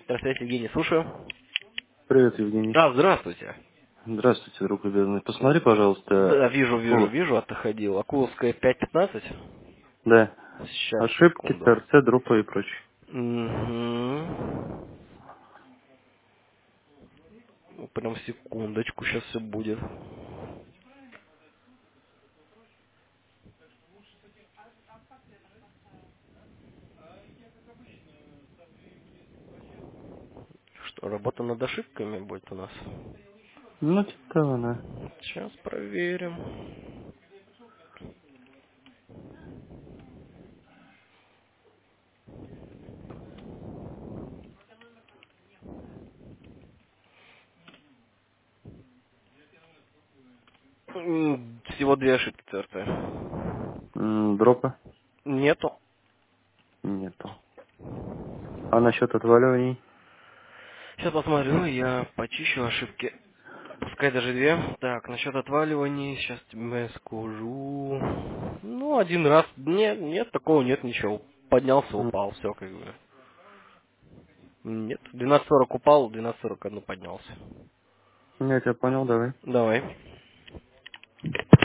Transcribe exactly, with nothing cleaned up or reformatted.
Здравствуйте, Евгений, слушаю. Привет, Евгений. А, здравствуйте. Здравствуйте, друг любезный. Посмотри, пожалуйста, Да, вижу, вижу, Акулов. вижу, отходил. Акуловская пять пятнадцать. Да. Сейчас, Ошибки, секунду. ТРЦ, дропы и прочее. Угу. Прям секундочку, сейчас все будет. Что, работа над ошибками будет у нас? Ну, типа того, да. Сейчас проверим. М, Всего две ошибки, ТРТ. М, Дропы? Нету. Нету. А насчет отваливаний? Сейчас посмотрю, я почищу ошибки. Пускай даже две. Так, насчет отваливаний, сейчас тебе скажу. Ну, один раз. Нет, нет, такого нет ничего. Поднялся, М, упал, все как бы. Нет. двенадцать сорок упал, двенадцать сорок один поднялся. Я тебя понял, давай. Давай.